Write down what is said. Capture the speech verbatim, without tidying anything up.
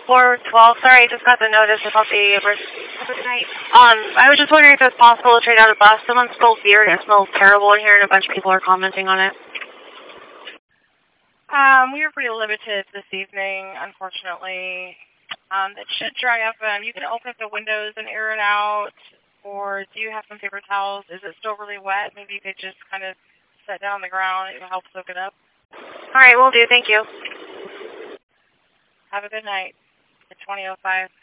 four twelve. Sorry, I just got the notice about the first night. Um, I was just wondering if it's possible to trade out a bus. Someone spilled beer and it smells terrible in here, and a bunch of people are commenting on it. Um, we are pretty limited this evening, unfortunately. Um, it should dry up. Um, you can open up the windows and air it out, or do you have some paper towels? Is it still really wet? Maybe you could just kind of set down on the ground. It will help soak it up. All right, will do. Thank you. Have a good night. It's twenty oh five.